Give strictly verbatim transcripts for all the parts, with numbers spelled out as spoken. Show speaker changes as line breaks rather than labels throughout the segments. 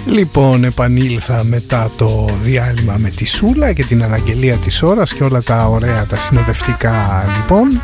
Λοιπόν, επανήλθα μετά το διάλειμμα με τη Σούλα και την αναγγελία της ώρας και όλα τα ωραία τα συνοδευτικά. Λοιπόν,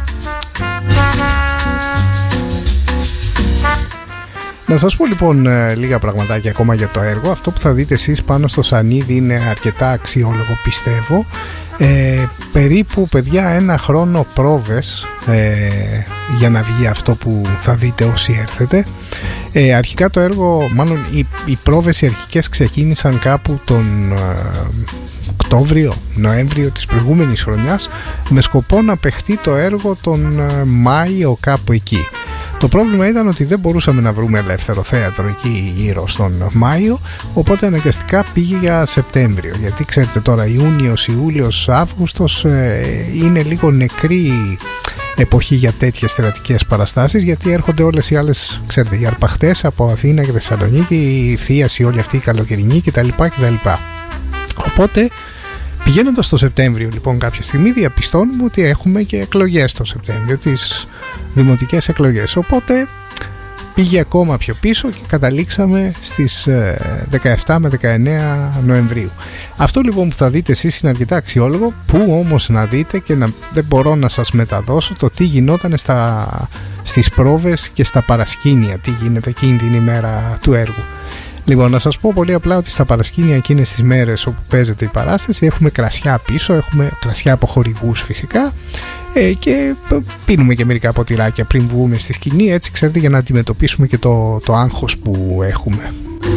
να σας πω λοιπόν λίγα πραγματάκια ακόμα για το έργο. Αυτό που θα δείτε εσείς πάνω στο σανίδι είναι αρκετά αξιόλογο, πιστεύω. Ε, περίπου, παιδιά, ένα χρόνο πρόβες ε, για να βγει αυτό που θα δείτε όσοι έρθετε. Ε, αρχικά το έργο, μάλλον οι, οι πρόβες οι αρχικές ξεκίνησαν κάπου τον ε, Οκτώβριο, Νοέμβριο της προηγούμενης χρονιάς, με σκοπό να παιχτεί το έργο τον ε, Μάιο, κάπου εκεί. Το πρόβλημα ήταν ότι δεν μπορούσαμε να βρούμε ελεύθερο θέατρο εκεί γύρω στον Μάιο, οπότε αναγκαστικά πήγε για Σεπτέμβριο, γιατί ξέρετε τώρα Ιούνιος, Ιούλιος, Αύγουστος ε, είναι λίγο νεκρή εποχή για τέτοιες θεατρικές παραστάσεις, γιατί έρχονται όλες οι άλλες, ξέρετε, οι αρπαχτές από Αθήνα και Θεσσαλονίκη, η θίαση όλη αυτή η καλοκαιρινή κτλ. κτλ. Οπότε πηγαίνοντας στο Σεπτέμβριο λοιπόν κάποια στιγμή διαπιστώνουμε ότι έχουμε και εκλογές το Σεπτέμβριο, τις δημοτικές εκλογές, οπότε πήγε ακόμα πιο πίσω και καταλήξαμε στις δεκαεπτά με δεκαεννέα Νοεμβρίου. Αυτό λοιπόν που θα δείτε εσείς είναι αρκετά αξιόλογο, που όμως να δείτε και να, δεν μπορώ να σας μεταδώσω το τι γινόταν στα, στις πρόβες και στα παρασκήνια, τι γίνεται εκείνη την ημέρα του έργου. Λοιπόν, να σας πω πολύ απλά ότι στα παρασκήνια εκείνες τις μέρες όπου παίζεται η παράσταση έχουμε κρασιά πίσω, έχουμε κρασιά από χορηγούς φυσικά, ε, και πίνουμε και μερικά ποτηράκια πριν βγούμε στη σκηνή, έτσι ξέρετε, για να αντιμετωπίσουμε και το, το άγχος που έχουμε.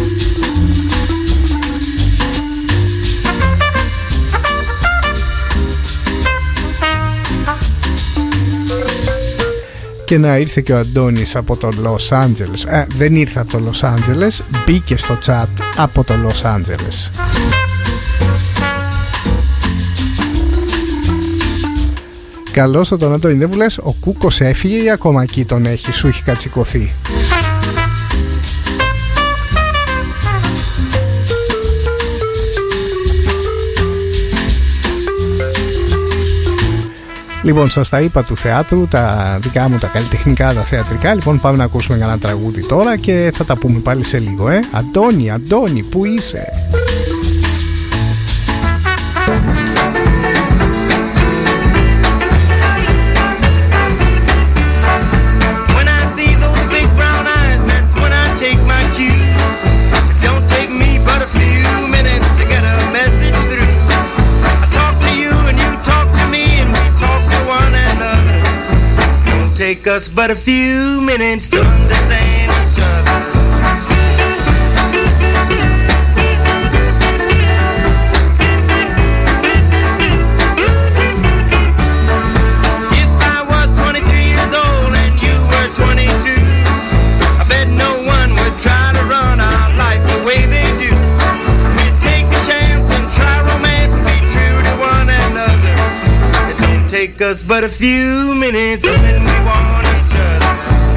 Και να ήρθε και ο Αντώνης από το Λος Άντζελες. Ε, δεν ήρθε από το Λος Άντζελες, μπήκε στο chat από το Λος Άντζελες. Καλώς τον Αντώνη, δεν μου λες ο Κούκος έφυγε ή ακόμα εκεί τον έχει, σου έχει κατσικωθεί? Λοιπόν, σας τα είπα του θεάτρου, τα δικά μου τα καλλιτεχνικά, τα θεατρικά. Λοιπόν, πάμε να ακούσουμε ένα τραγούδι τώρα και θα τα πούμε πάλι σε λίγο, ε. Αντώνη, Αντώνη, πού είσαι?
Take us but a few minutes to understand each other. If I was twenty-three years old and you were twenty-two, I bet no one would try to run our life the way they do. We'd take a chance and try romance and be true to one another. It don't take us but a few minutes when we want each other.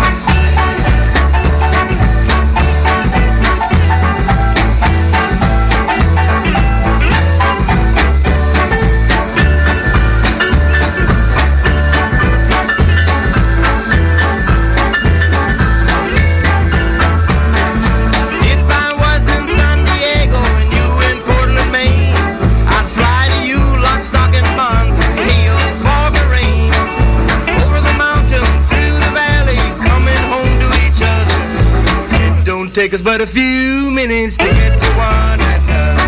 If I was in San Diego and you in Portland, Maine, I'd fly to you lock, stock and bond, hail, fog or rain. Over the mountain, through the valley, coming home to each other. It don't take us but a few minutes to get to one another.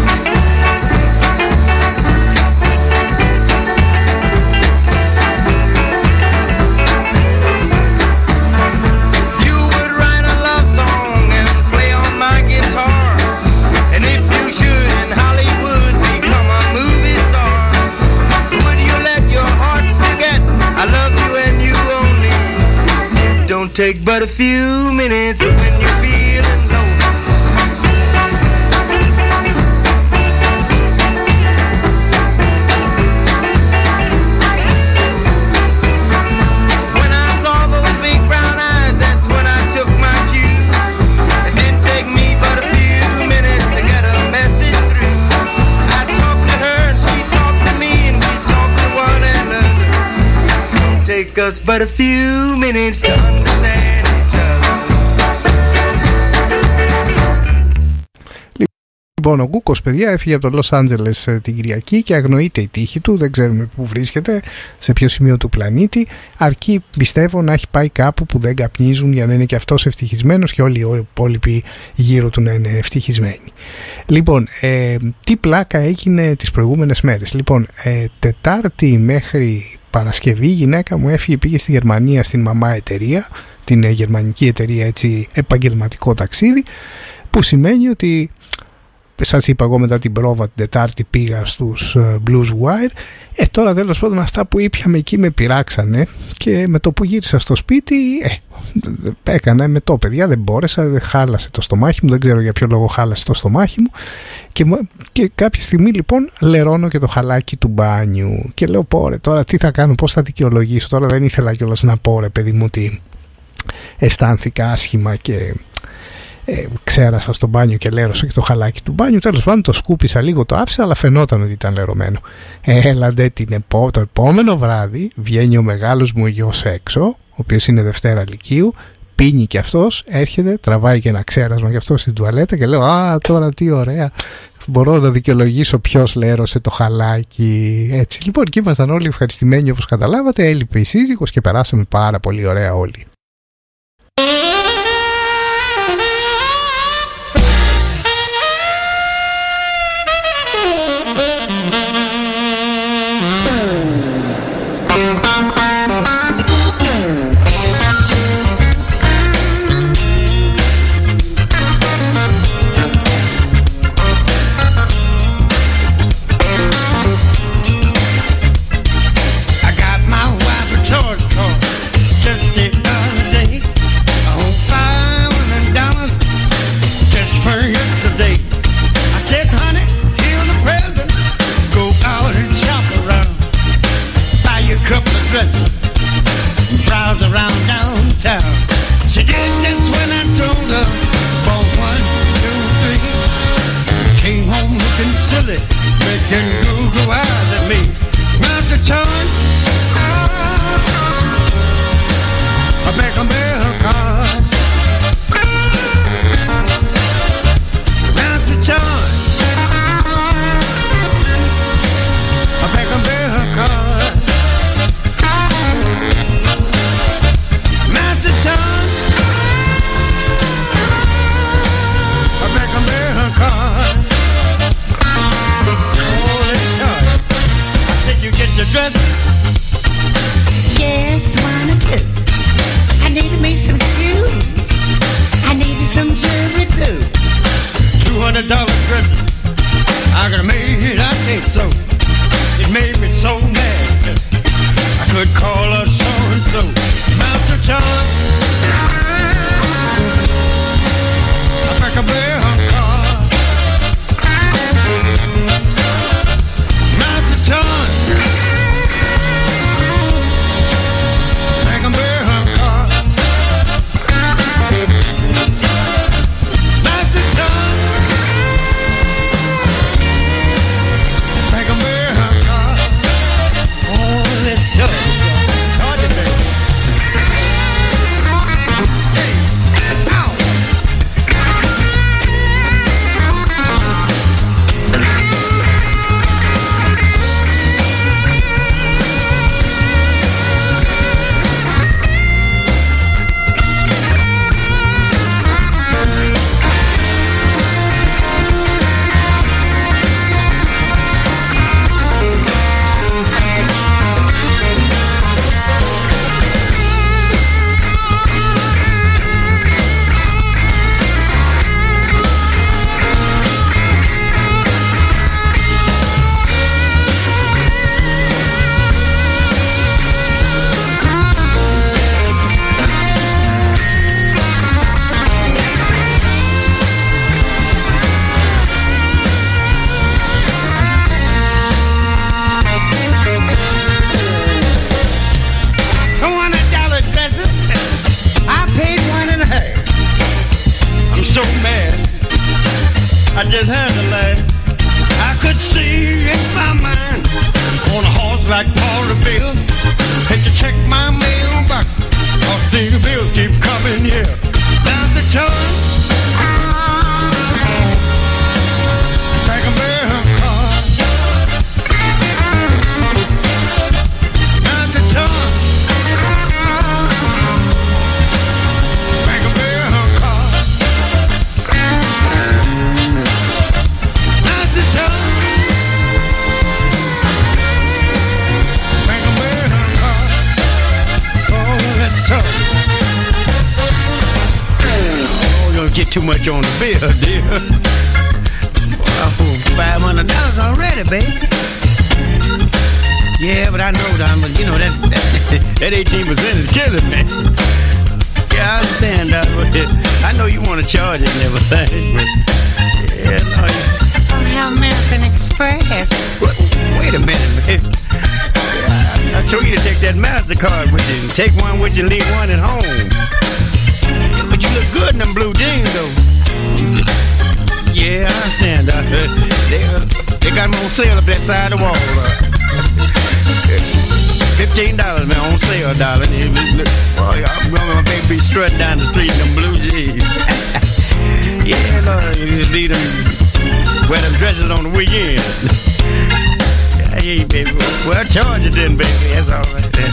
You would write a love song and play on my guitar, and if you should in Hollywood become a movie star, would you let your heart forget I love you and you only? It don't take but a few minutes when you're feeling low. When I saw those big brown eyes, that's when I took my cue. It didn't take me but a few minutes to get a message through. I talked to her and she talked to me and we talked to one another. Don't take us but a few minutes to understand each other.
Λοιπόν, ο Κούκος, παιδιά, έφυγε από το Λος Άντζελες την Κυριακή και αγνοείται η τύχη του. Δεν ξέρουμε πού βρίσκεται, σε ποιο σημείο του πλανήτη. Αρκεί, πιστεύω, να έχει πάει κάπου που δεν καπνίζουν για να είναι και αυτός ευτυχισμένος και όλοι οι υπόλοιποι γύρω του να είναι ευτυχισμένοι. Λοιπόν, ε, τι πλάκα έγινε τις προηγούμενες μέρες. Λοιπόν, ε, Τετάρτη μέχρι Παρασκευή η γυναίκα μου έφυγε, πήγε στη Γερμανία στην μαμά εταιρεία, την ε, γερμανική εταιρεία, έτσι, επαγγελματικό ταξίδι, που σημαίνει ότι, σας είπα εγώ μετά την πρόβα την Τετάρτη πήγα στους uh, Blues Wire. Ε, τώρα τέλος πάντων αυτά που ήπιαμε εκεί με πειράξανε και με το που γύρισα στο σπίτι ε, έκανα με το παιδιά, δεν μπόρεσα, χάλασε το στομάχι μου, δεν ξέρω για ποιο λόγο χάλασε το στομάχι μου και, και κάποια στιγμή λοιπόν λερώνω και το χαλάκι του μπάνιου και λέω πω ρε, τώρα τι θα κάνω, πώς θα δικαιολογήσω, τώρα δεν ήθελα κιόλας να πω ρε παιδί μου ότι αισθάνθηκα άσχημα και Ε, ξέρασα στο μπάνιο και λέρωσα και το χαλάκι του μπάνιου. Τέλος πάντων το σκούπισα λίγο, το άφησα, αλλά φαινόταν ότι ήταν λερωμένο. Έλαντε την επό... το επόμενο βράδυ βγαίνει ο μεγάλος μου γιος έξω, ο οποίος είναι Δευτέρα Λυκείου, πίνει και αυτός, έρχεται, τραβάει και ένα ξέρασμα και αυτό στην τουαλέτα και λέω α, τώρα τι ωραία, μπορώ να δικαιολογήσω ποιος λέρωσε το χαλάκι. Έτσι λοιπόν, και ήμασταν όλοι ευχαριστημένοι όπως καταλάβατε. Έλειπε η σύζυγος και περάσαμε πάρα πολύ ωραία όλοι.
Browse around downtown. She did just when I told her. Bought one, two, three. Came home looking silly, making Google eyes at me. Mount the charge. I beg her bear her card. Mount the charge. I beg her bear her card. Your dress too much on the bill, dear. Oh, five hundred dollars already, baby. Yeah, but I know, Don, but you know, that that, that eighteen percent is killing me. Yeah, I understand, Don, but I know you want to charge it and everything, but yeah, no.
I have American Express.
Wait, wait a minute, man. Yeah, I, I told you to take that MasterCard with you. Take one with you and leave one at home. Yeah, but you look good in them blue jeans, though. Yeah, I understand, Don. They, uh, they got them on sale up that side of the wall. Uh. Fifteen dollars, man, on sale, darling. Boy, I'm gonna my baby strutting down the street in them blue jeans. Yeah, Lord, you just leave them, wear them dresses on the weekend. Yeah, yeah, baby. Well, charge it then, baby. That's all right then.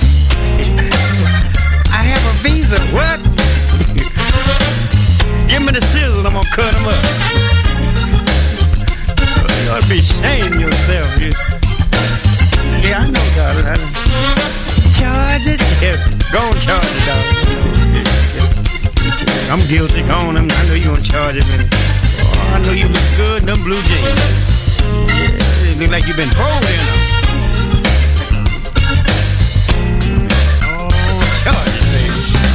I have a visa. What? Give me the scissors, I'm gonna cut them up. You ought to be ashamed of yourself. You. Yeah, I know, darling. I know. Charge it? Yeah, go on, charge it, darling. I'm guilty. Go on. I know you gonna charge it, man. Oh, I know you look good in them blue jeans. Yeah, it look like you've been pulled in them. Oh, charge it, baby.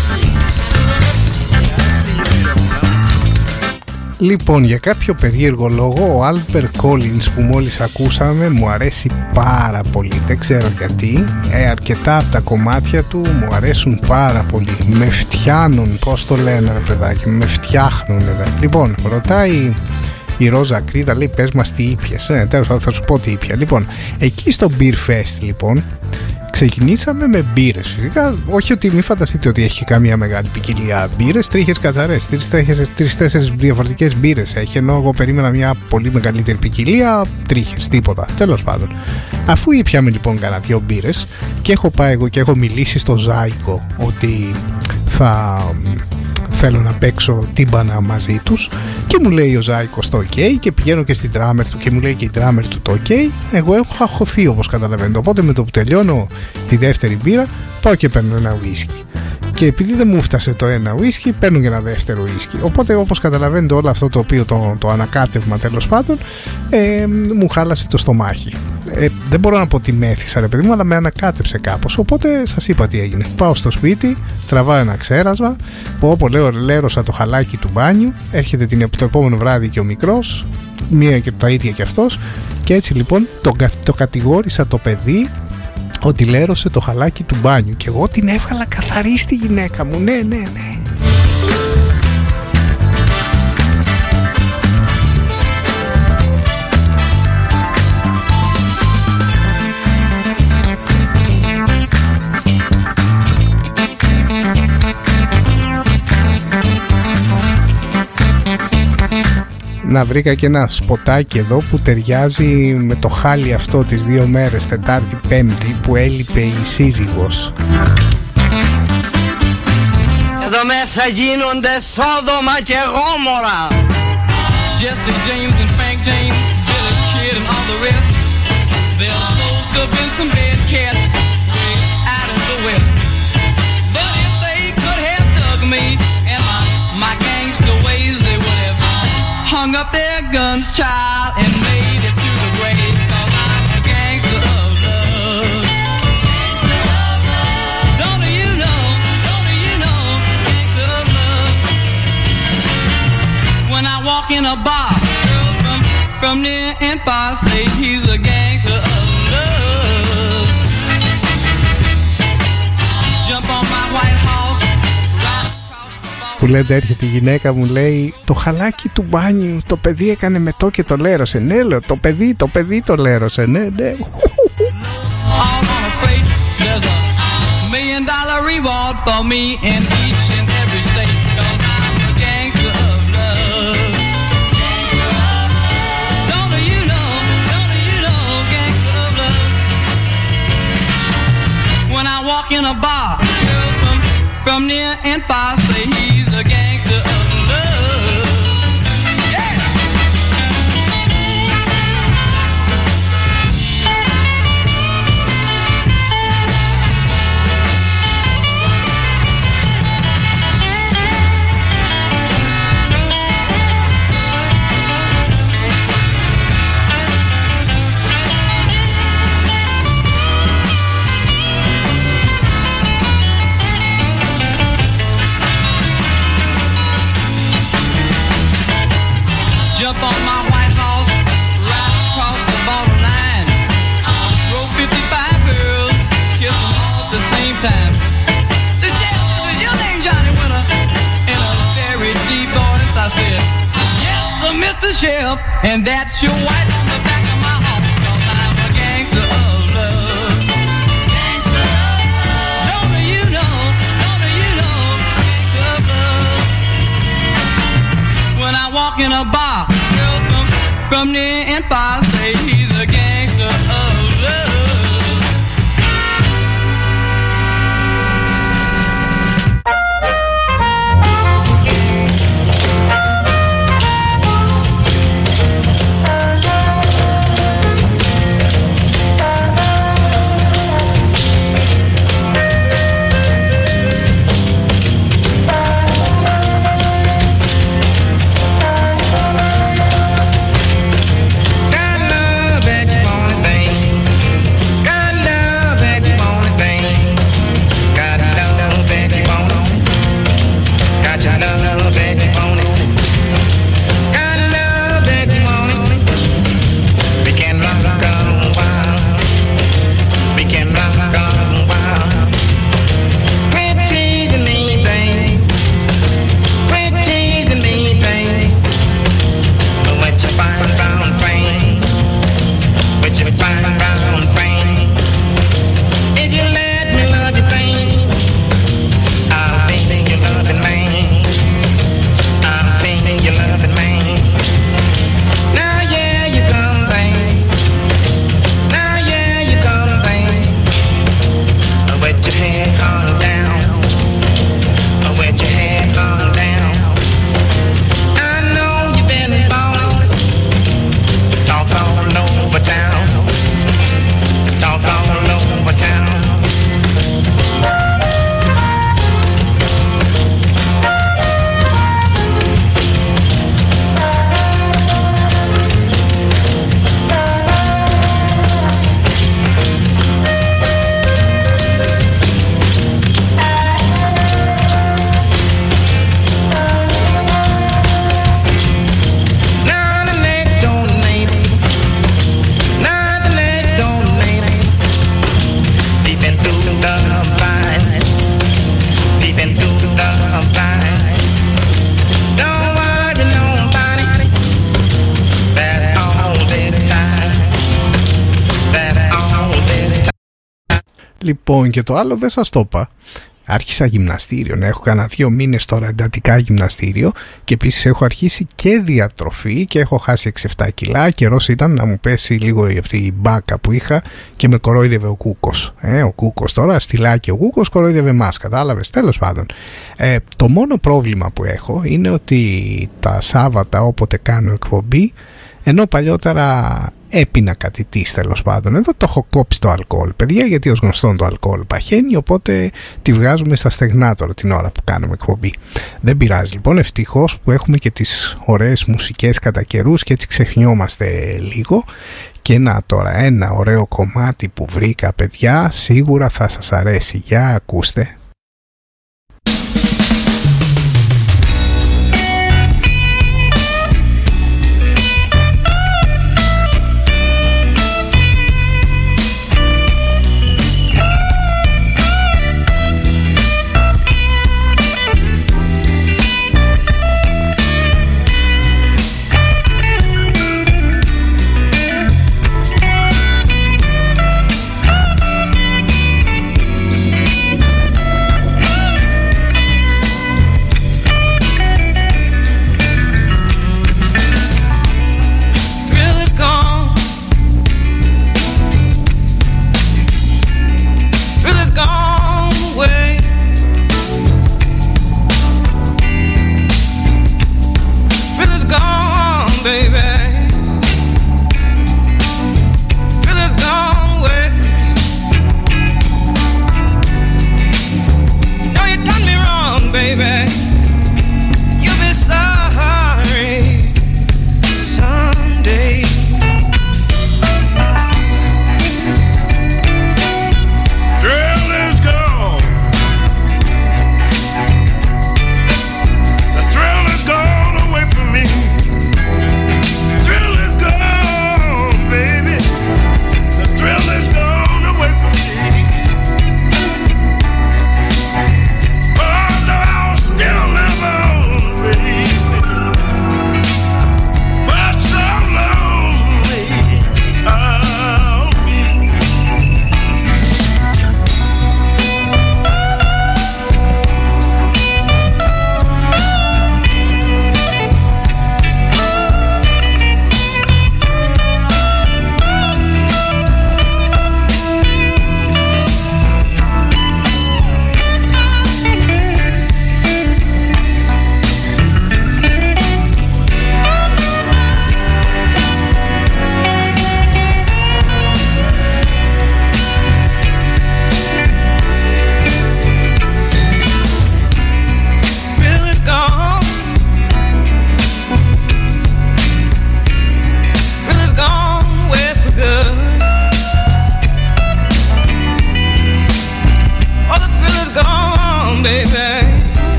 Λοιπόν, για κάποιο περίεργο λόγο ο Albert Collins που μόλις ακούσαμε μου αρέσει πάρα πολύ, δεν ξέρω γιατί. ε, αρκετά από τα κομμάτια του μου αρέσουν πάρα πολύ, με φτιάνουν, πως το λένε ρε παιδάκι, με φτιάχνουν εδώ. Λοιπόν, ρωτάει η Ρόζα Κρίδα, λέει πες μας τι ήπιες. ε, τέλος θα σου πω τι ήπια. Λοιπόν, εκεί στο Beer Fest λοιπόν ξεκινήσαμε με μπύρες. Φυσικά, όχι ότι μην φανταστείτε ότι έχει καμία μεγάλη ποικιλία μπύρες, τρίχες καθαρές, τρεις-τέσσερις διαφορετικές μπύρες έχει, ενώ εγώ περίμενα μια πολύ μεγαλύτερη ποικιλία, τρίχες, τίποτα. Τέλος πάντων, αφού ήπιαμε λοιπόν κανένα δυο μπύρες και έχω πάει εγώ και έχω μιλήσει στο Ζάικο ότι θα θέλω να παίξω τύμπανα μαζί τους και μου λέει ο Ζάικος το ok και πηγαίνω και στην drummer του και μου λέει και η drummer του το ok, εγώ έχω αχωθεί όπως καταλαβαίνετε, οπότε με το που τελειώνω τη δεύτερη μπύρα πάω και παίρνω ένα ουίσκι και επειδή δεν μου φτάσε το ένα ουίσκι παίρνω και ένα δεύτερο ουίσκι, οπότε όπως καταλαβαίνετε όλο αυτό το οποίο το, το ανακάτευμα τέλος πάντων ε, μου χάλασε το στομάχι. Ε, δεν μπορώ να πω τι μέθησα ρε παιδί μου, αλλά με ανακάτεψε κάπως, οπότε σας είπα τι έγινε. Πάω στο σπίτι, τραβάω ένα ξέρασμα, που όπου λέω λέρωσα το χαλάκι του μπάνιου, έρχεται την, το επόμενο βράδυ και ο μικρός, μία και τα ίδια και αυτός, και έτσι λοιπόν το, το κατηγόρησα το παιδί ότι λέρωσε το χαλάκι του μπάνιου και εγώ την έβγαλα καθαρή στη γυναίκα μου. Ναι, ναι, ναι. Να βρήκα και ένα σποτάκι εδώ που ταιριάζει με το χάλι αυτό τις δύο μέρες, Τετάρτη Πέμπτη, που έλειπε η σύζυγος.
Εδώ μέσα γίνονται Σόδομα και Γόμορα. Jesse James and Frank James, Billy Kid and all the rest. They're supposed to have been some bad cats way out in the west. But if they could have dug me and my, my gangster ways, they would have hung up their guns, child, and made it through the grave. 'Cause I'm a gangster of love. Gangster of love. Don't you know? Don't you know? Gangster of love. When I walk in a bar, girls from from near and far say he's a gangster of love. Jump on my white horse.
Που λέτε έρχεται η γυναίκα μου, λέει το χαλάκι του μπάνιου το παιδί έκανε μετό και το λέρωσε. Ναι, λέω, το παιδί, το παιδί το λέρωσε. Ναι, ναι.
When I walk in a bar, girls from, from near and far say he's a gangster of love. Yeah. time. The sheriff said, your name Johnny Winter? In a very deep voice I said, yes, sir, Mister Sheriff, and that's your white on the back of my horse, 'cause I'm a gangster of love. Gangster of love. Don't you know, don't you know, gangster of love. When I walk in a bar, girls from, from near and far say he's a gangster of love.
Λοιπόν, και το άλλο δεν σας το είπα. Άρχισα γυμναστήριο, ναι, έχω κάνα δύο μήνες τώρα εντατικά γυμναστήριο και επίσης έχω αρχίσει και διατροφή και έχω χάσει έξι εφτά κιλά. Καιρός ήταν να μου πέσει λίγο αυτή η μπάκα που είχα και με κορόιδευε ο Κούκος. Ε, ο Κούκος τώρα, στυλάκι ο Κούκος, κορόιδευε μας, κατάλαβες, τέλος πάντων. Ε, το μόνο πρόβλημα που έχω είναι ότι τα Σάββατα όποτε κάνω εκπομπή, ενώ παλιότερα έπινα κάτι της, τέλος πάντων, εδώ το έχω κόψει το αλκοόλ, παιδιά, γιατί ως γνωστόν το αλκοόλ παχαίνει, οπότε τη βγάζουμε στα στεγνά τώρα την ώρα που κάνουμε εκπομπή. Δεν πειράζει λοιπόν, ευτυχώς που έχουμε και τις ωραίες μουσικές κατά καιρούς και έτσι ξεχνιόμαστε λίγο. Και να τώρα ένα ωραίο κομμάτι που βρήκα, παιδιά, σίγουρα θα σας αρέσει. Για ακούστε.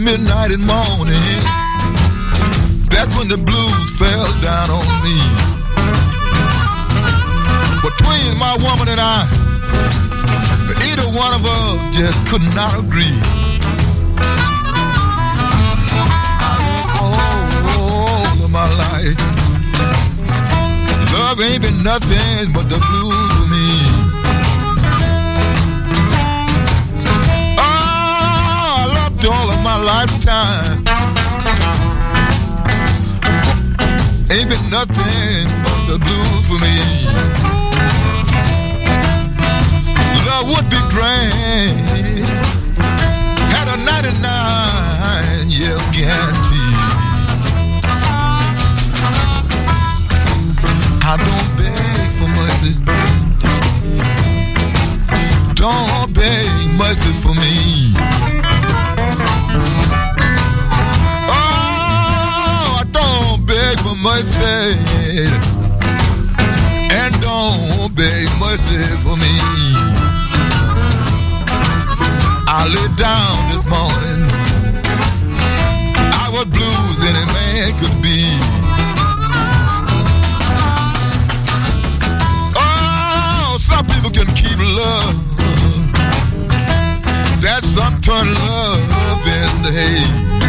midnight and morning, that's when the blues fell down on me. Between my woman and I, either one of us just could not agree. All of my life, love ain't been nothing but the blues for me. Oh, I loved all of my lifetime. Ain't been nothing but the blues for me. Love would be grand, had a ninety-nine year guarantee. I don't beg for mercy, don't beg mercy for me. Oh, I don't beg for mercy, and don't beg mercy for me. I lay down this morning, I was blues any man could be. Oh, some people can keep love, that's some turn love in the hay.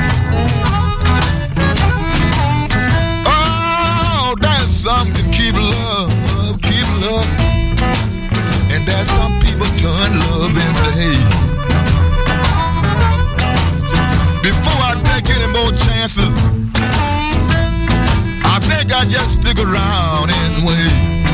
Oh, that's some can keep love, keep love, and that's some people turn love in the hay. Before I take any more chances, I think I just stick around anyway.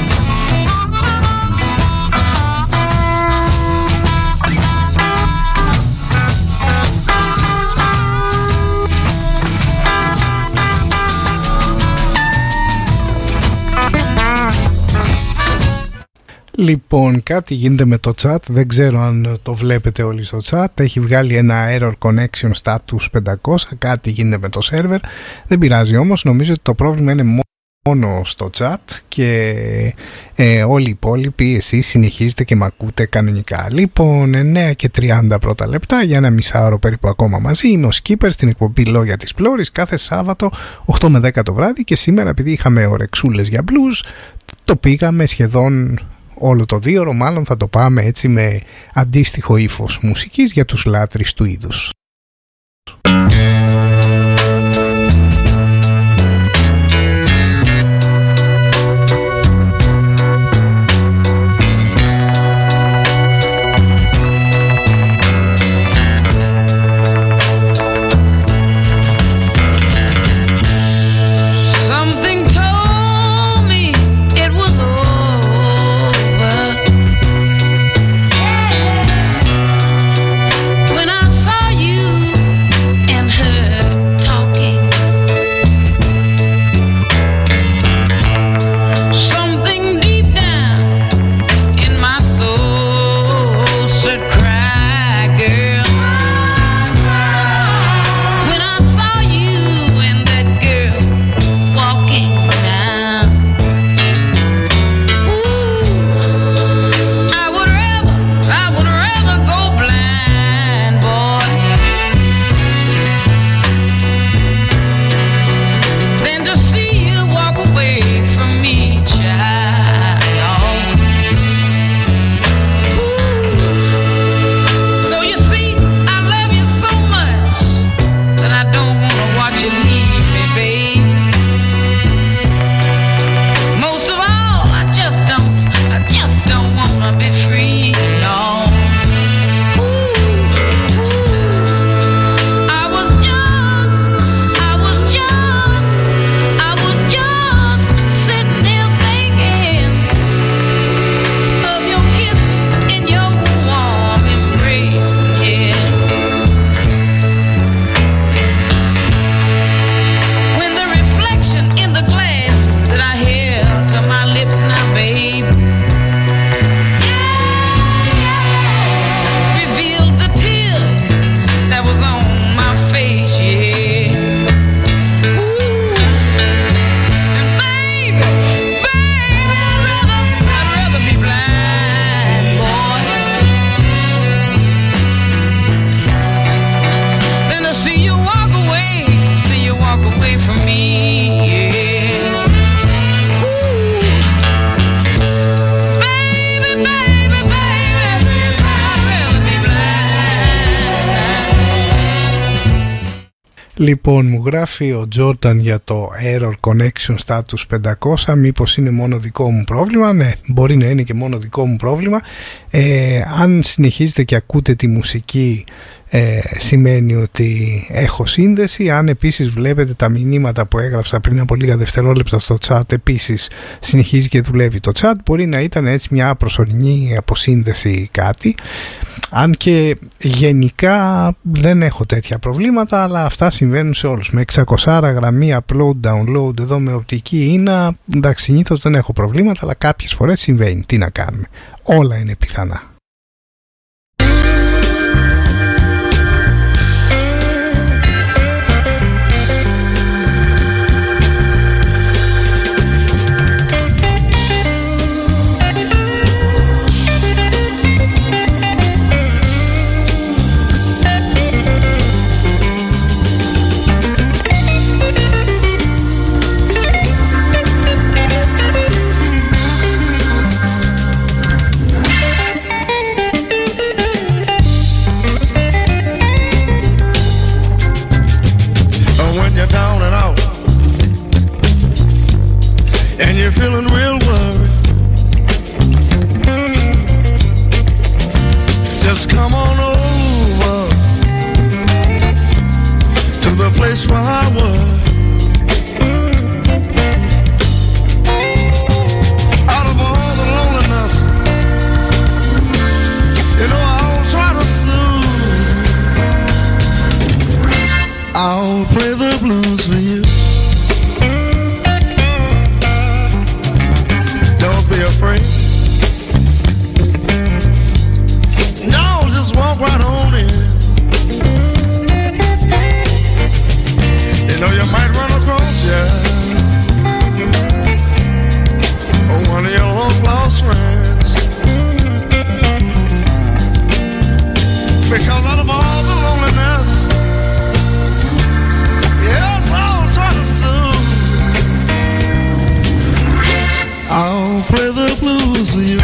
Λοιπόν, κάτι γίνεται με το chat, δεν ξέρω αν το βλέπετε όλοι στο chat. Έχει βγάλει ένα error connection status πεντακόσια, κάτι γίνεται με το server. Δεν πειράζει όμως, νομίζω ότι το πρόβλημα είναι μόνο στο chat και ε, όλοι οι υπόλοιποι εσείς συνεχίζετε και με ακούτε κανονικά. Λοιπόν, εννέα και τριάντα πρώτα λεπτά, για ένα μισάωρο περίπου ακόμα μαζί. Είμαι ο Skipper στην εκπομπή Λόγια της Πλώρης κάθε Σάββατο οκτώ με δέκα το βράδυ, και σήμερα επειδή είχαμε ωρεξούλες για blues, το πήγαμε σχεδόν όλο το δίωρο, μάλλον θα το πάμε έτσι με αντίστοιχο ύφος μουσικής για τους λάτρεις του είδους.
When I saw you and her
Λοιπόν, μου γράφει ο Τζόρταν για το Error Connection Status πεντακόσια. Μήπως είναι μόνο δικό μου πρόβλημα? Ναι, μπορεί να είναι και μόνο δικό μου πρόβλημα. ε, Αν συνεχίζετε και ακούτε τη μουσική, ε, σημαίνει ότι έχω σύνδεση. Αν επίσης βλέπετε τα μηνύματα που έγραψα πριν από λίγα δευτερόλεπτα στο chat, επίσης συνεχίζει και δουλεύει το chat. Μπορεί να ήταν έτσι μια προσωρινή αποσύνδεση ή κάτι. Αν και γενικά δεν έχω τέτοια προβλήματα, αλλά αυτά συμβαίνουν σε όλους. Με εξακόσια γραμμή upload-download εδώ με οπτική ίνα, εντάξει, συνήθως δεν έχω προβλήματα, αλλά κάποιες φορές συμβαίνει. Τι να κάνουμε, όλα είναι πιθανά.
Feeling real worried, just come on over to the place where I was. Out of all the loneliness, you know I'll try to soothe. I'll play the blues for you. Be afraid. No, just walk right on in. You know you might run across, yeah, one of your long lost friends. Because out of all the loneliness, yes, I'll try to soothe. I'll play the blues for you.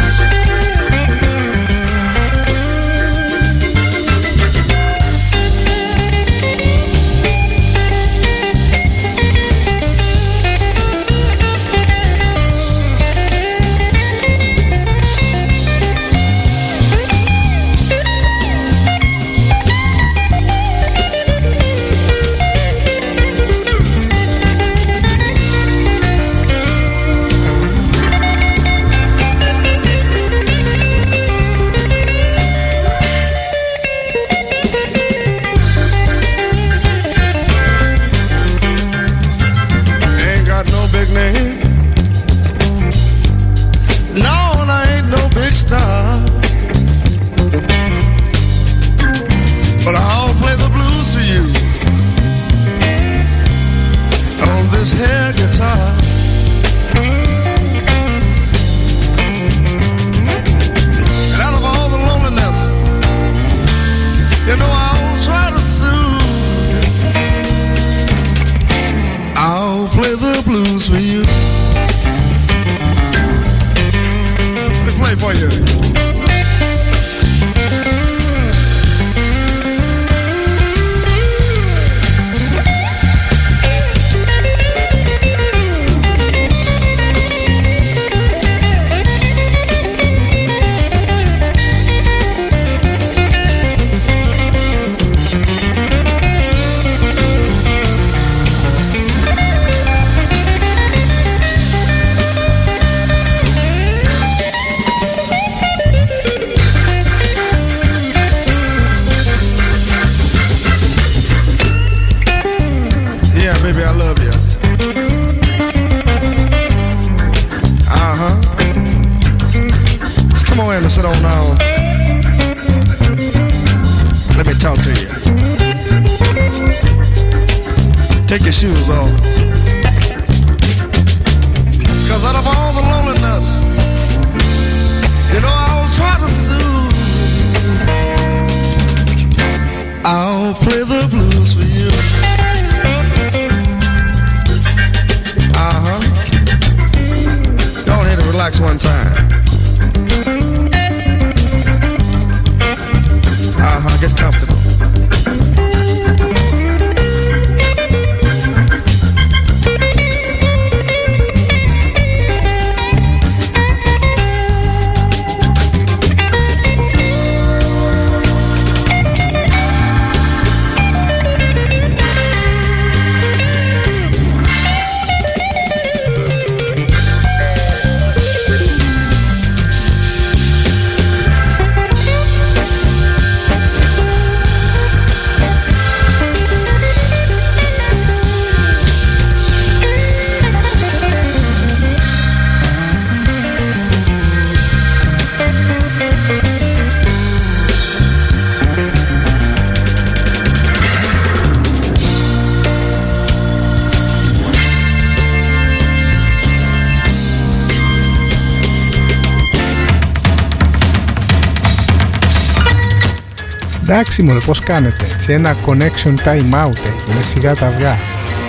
Εντάξει μωρέ, πώς κάνετε έτσι? Ένα connection time out έγινε, σιγά τα αυγά.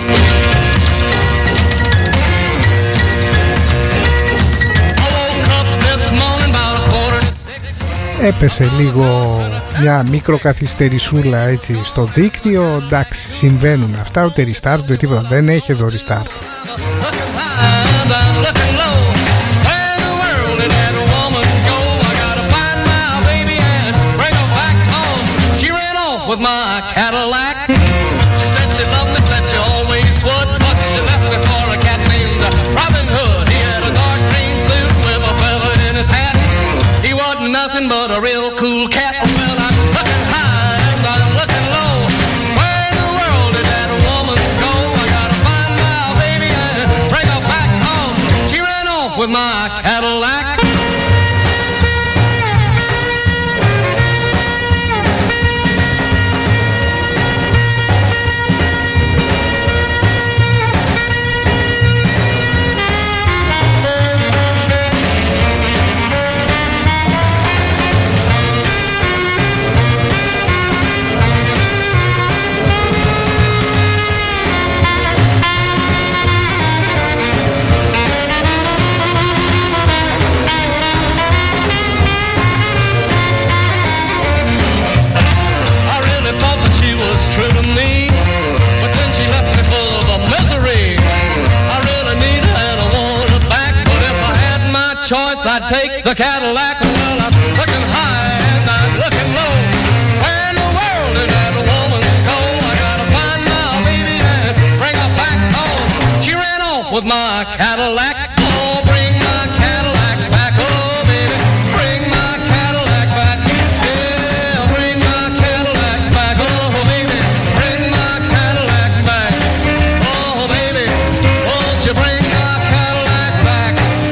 Έπεσε λίγο μια μικροκαθυστερησούλα έτσι στο δίκτυο. Εντάξει, συμβαίνουν αυτά, ούτε restart ούτε τίποτα. Δεν έχει εδώ restart.
With my Cadillac, she said she loved me, said she always would, but she left me for a cat named Robin Hood. He had a dark green suit with a feather in his hat. He wasn't nothing but a real cool cat. Well, I'm looking high and I'm looking low. Where in the world did that woman go? I gotta find my baby and bring her back home. She ran off with my Cadillac. Choice, I'd take the Cadillac. Well, I'm looking high and I'm looking low. Where in the world did that woman go? I gotta find my baby and bring her back home. She ran off with my Cadillac. Oh, bring my Cadillac back. Oh, baby, bring my Cadillac back. Yeah, bring my Cadillac back. Oh, baby, bring my Cadillac back. Oh, baby, won't you bring my Cadillac back?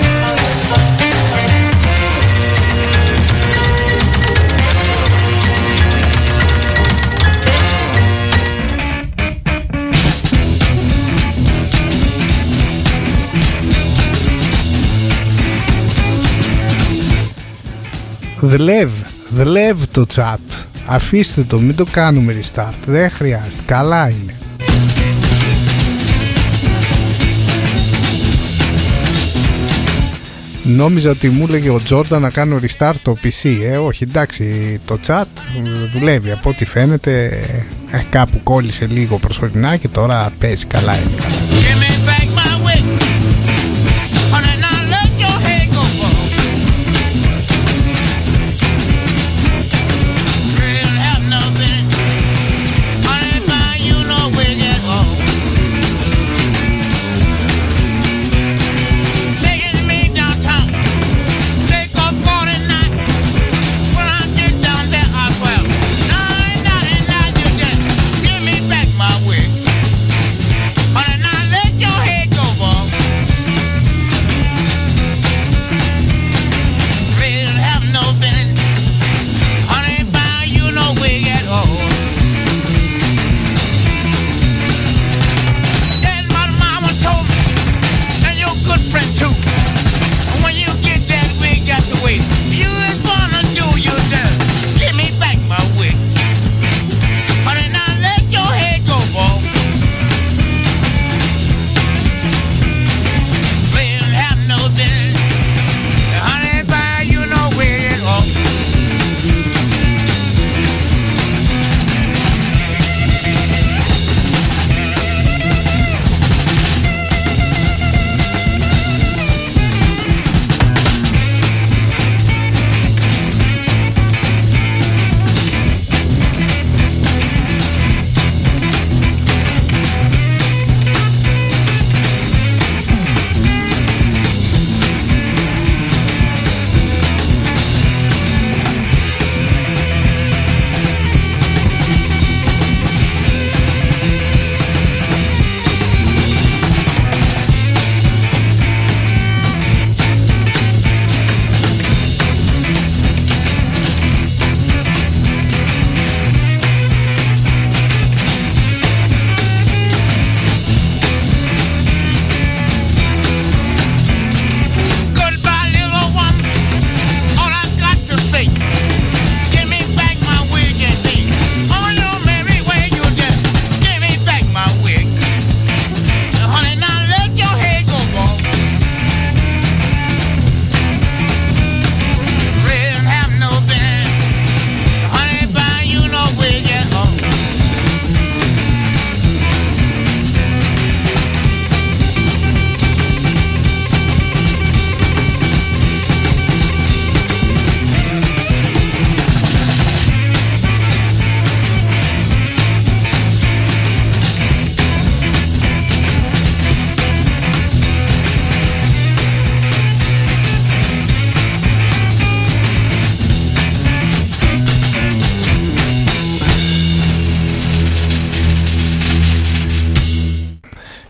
Δουλεύει, δουλεύει το chat. Αφήστε το, μην το κάνουμε restart. Δεν χρειάζεται, καλά είναι. Νόμιζα ότι μου έλεγε ο Τζόρνταν να κάνω restart το πι σι. Ε, όχι, εντάξει, το chat δουλεύει. Από ό,τι φαίνεται ε, κάπου κόλλησε λίγο προσωρινά και τώρα παίζει, καλά είναι, καλά.
On a night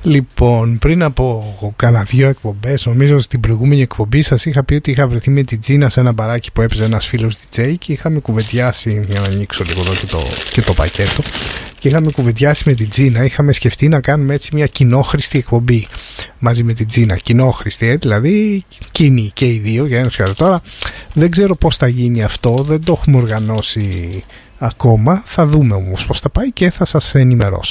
Λοιπόν, πριν από κάνα δύο εκπομπές, νομίζω στην προηγούμενη εκπομπή σας είχα πει ότι είχα βρεθεί με την Τζίνα σε ένα μπαράκι που έπαιζε ένας φίλος ντι τζέι και είχαμε κουβεντιάσει, για να ανοίξω λίγο εδώ και το, και το πακέτο, και είχαμε κουβεντιάσει με την Τζίνα, είχαμε σκεφτεί να κάνουμε έτσι μια κοινόχρηστη εκπομπή μαζί με την Τζίνα, κοινόχρηστη, ε, δηλαδή κοινή και οι δύο, για ένα τώρα δεν ξέρω πώς θα γίνει αυτό, δεν το έχουμε οργανώσει ακόμα, θα δούμε όμως πώς θα πάει και θα σας ενημερώσω.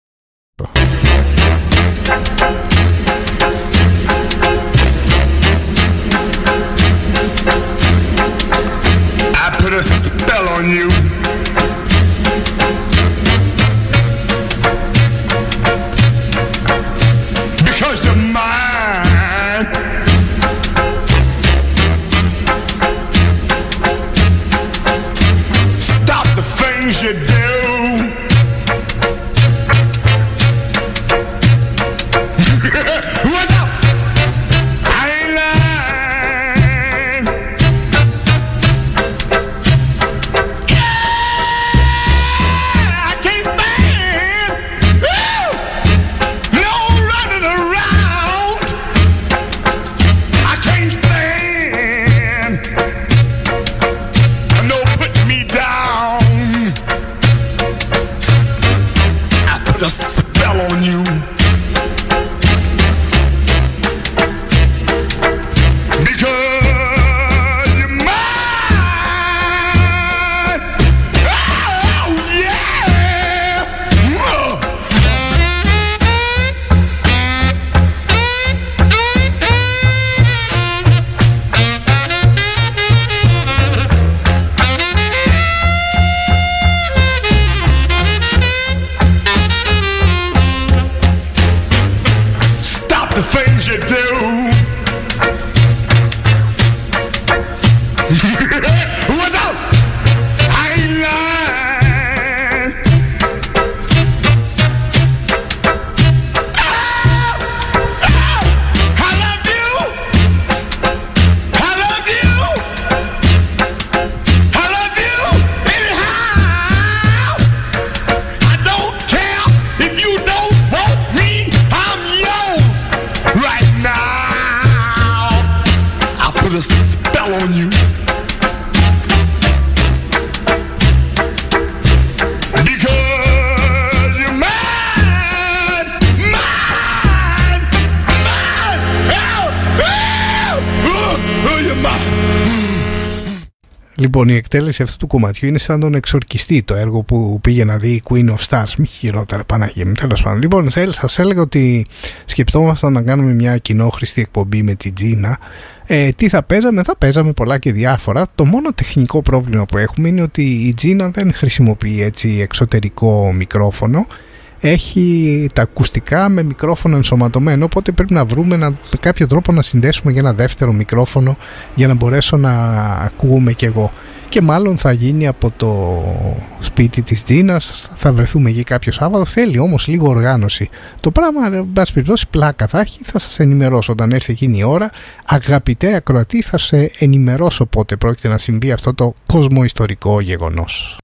I put a spell on you. Because you're mine. Stop the things you do. What's up? I ain't lying. Yeah, I can't stand. Woo! No running around. I can't stand. No putting me down. I put a spell on you.
Λοιπόν, η εκτέλεση αυτού του κομματιού είναι σαν τον Εξορκιστή, το έργο που πήγε να δει η Queen of Stars. Μη χειρότερα, Παναγία μου, τέλος πάντων. Λοιπόν, σας έλεγα ότι σκεπτόμασταν να κάνουμε μια κοινόχρηστη εκπομπή με την Τζίνα. Ε, τι θα παίζαμε, θα παίζαμε πολλά και διάφορα. Το μόνο τεχνικό πρόβλημα που έχουμε είναι ότι η Τζίνα δεν χρησιμοποιεί έτσι εξωτερικό μικρόφωνο. Έχει τα ακουστικά με μικρόφωνο ενσωματωμένο, οπότε πρέπει να βρούμε ένα, με κάποιο τρόπο να συνδέσουμε για ένα δεύτερο μικρόφωνο για να μπορέσω να ακούγομαι κι εγώ, και μάλλον θα γίνει από το σπίτι της Τζίνας, θα βρεθούμε εκεί κάποιο Σάββατο. Θέλει όμως λίγο οργάνωση το πράγμα, εν πάση περιπτώσει πλάκα θα έχει, θα σας ενημερώσω όταν έρθει εκείνη η ώρα. Αγαπητέ ακροατή, θα σε ενημερώσω πότε πρόκειται να συμβεί αυτό το κοσμοϊστορικό γεγονός.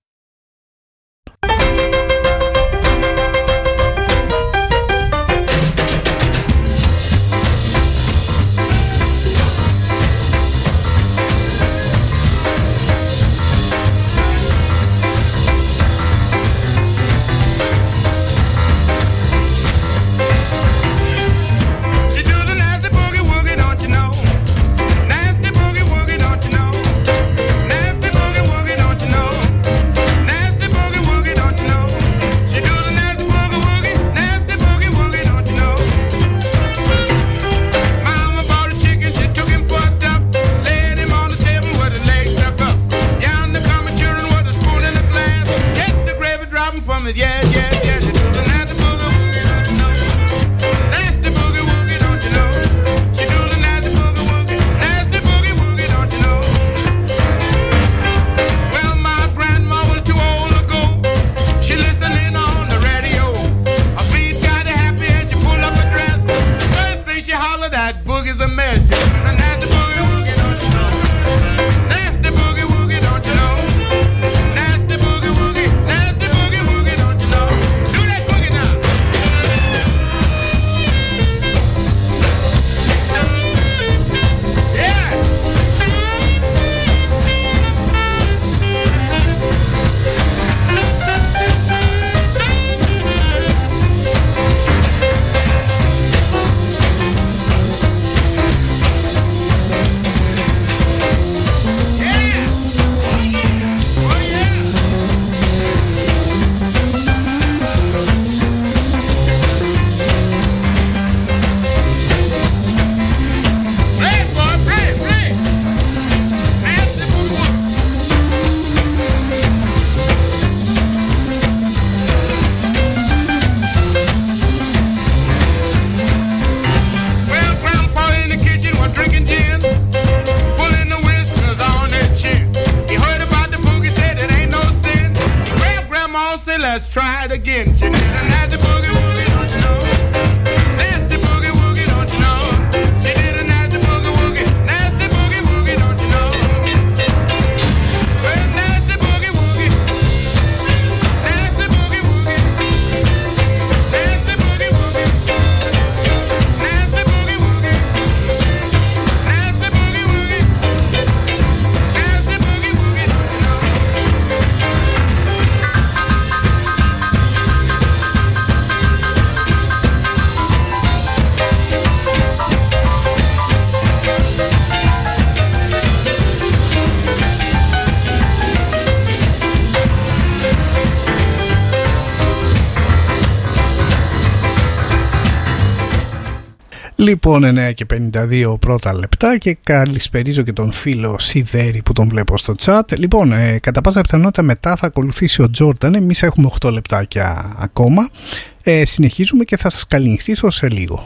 Nasty boogie woogie, don't you know? all say, let's try it again. She did a nasty boogie woogie, don't you know? Nasty boogie woogie, don't you know? She did a nasty boogie woogie, nasty boogie woogie, don't you know? Well, nasty boogie woogie, nasty boogie woogie, nasty boogie woogie, nasty boogie woogie, nasty boogie woogie, nasty boogie woogie, don't you know?
Λοιπόν, εννέα και πενήντα δύο πρώτα λεπτά και καλησπερίζω και τον φίλο Σιδέρη που τον βλέπω στο chat. Λοιπόν, ε, κατά πάσα πιθανότητα μετά θα ακολουθήσει ο Τζόρνταν. Εμείς έχουμε οκτώ λεπτάκια ακόμα. Ε, συνεχίζουμε και θα σας καληνυχτήσω σε λίγο.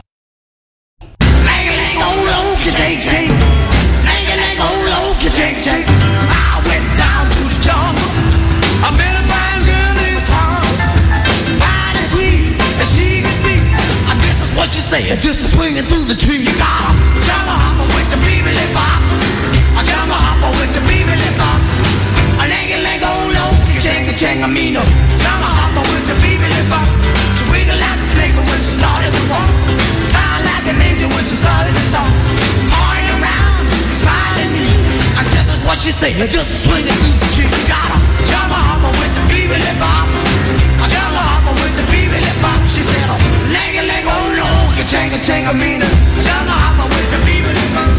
What you say? Just a swinging through the tree. You got a jungle hopper with the beebly bop. A jungle hopper with the beebly bop. A leggy leg old low, changa changa meano. Jungle hopper with the beebly bop. She wiggle like a snake when she started to walk. Sound like an angel when she started to talk. Toying around, smiling me. And just as what you say, just a swinging through the tree. You got a jungle hopper with the beebly bop. A jungle hopper with the beebly bop. She said, oh, leggy leg old low. Changa changa meana, jungle hopper with the beaver in my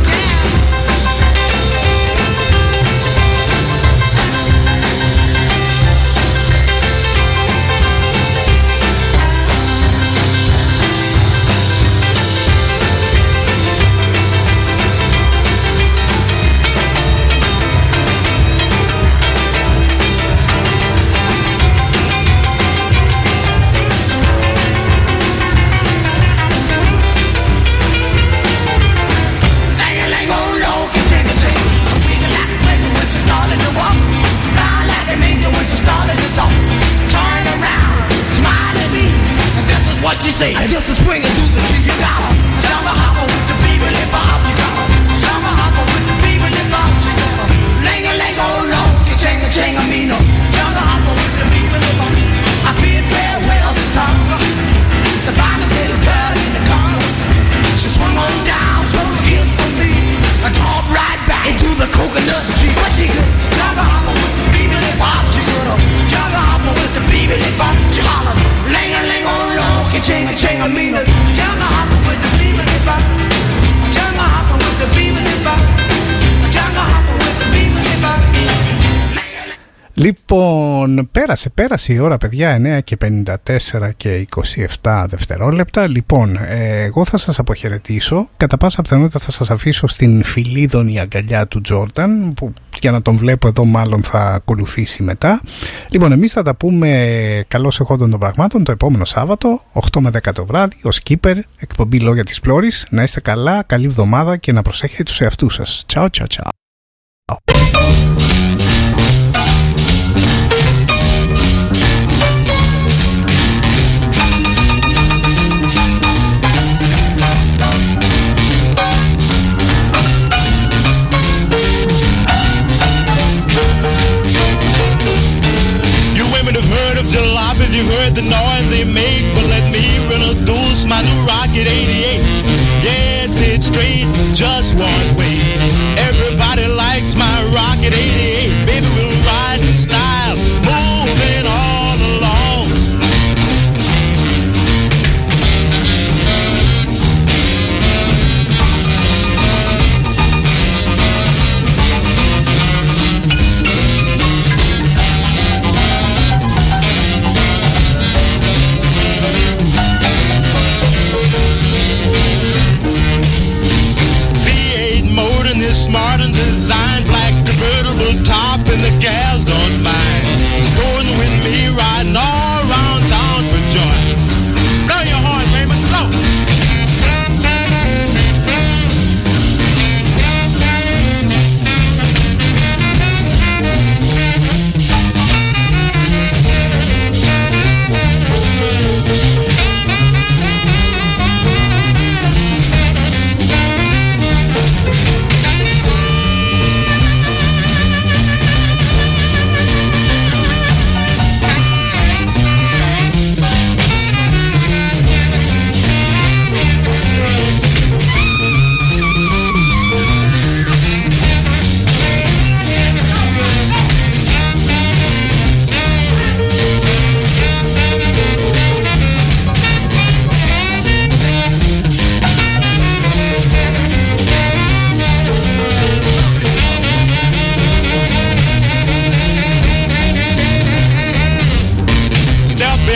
what you say? Just a swinging through the tree. You got a jungle hopper with the beaverly bob. You got a jungle hopper with the beaverly bob. She said, "Ling a ling oh no, you changa changa me no." Jungle hopper with the beaverly bob. I bid farewell to Tonga, the finest little girl in the corner. She swung on down, so the hills for me, and dropped right back into the coconut tree. But she could jungle hopper with the beaverly bob. She could a jungle hopper with the beaverly bob. She hollered, "Ling a ling oh no." Chinga chinga meana, jungle hopper with the beaver bop, jungle hopper with the beaver bop, jungle hopper with the beaver bop.
Λοιπόν, πέρασε, πέρασε η ώρα, παιδιά, εννέα και πενήντα τέσσερα και είκοσι επτά δευτερόλεπτα. Λοιπόν, ε, εγώ θα σας αποχαιρετήσω. Κατά πάσα πιθανότητα θα σας αφήσω στην φιλίδωνη αγκαλιά του Τζόρνταν, που για να τον βλέπω εδώ μάλλον θα ακολουθήσει μετά. Λοιπόν, εμείς θα τα πούμε καλώς εχόντων των πραγμάτων το επόμενο Σάββατο, οκτώ με δέκα το βράδυ, ο Skipper, εκπομπή Λόγια της Πλώρης. Να είστε καλά, καλή εβδομάδα και να προσέχετε τους εαυτούς σας. Τσάου, τσάου, τσάου.
Jalopies, you heard the noise they make, but let me introduce my new Rocket eighty-eight. Yeah, it's hit straight, just one way. Everybody likes my Rocket eighty-eight. Baby, we'll ride in style, moving all along. Smart and designed, black convertible top and the gas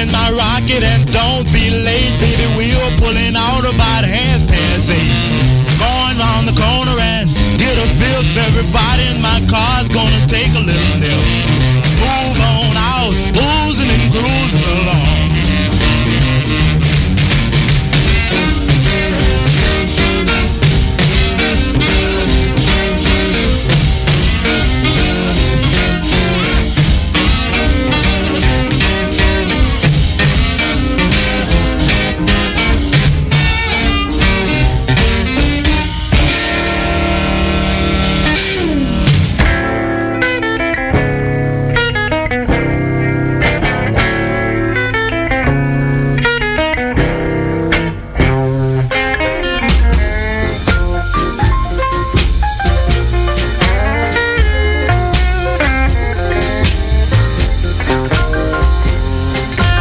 in my rocket and don't be late, baby. We're pulling out about half past eight. Going round the corner and hit a biff. Everybody in my car's gonna take a little nip.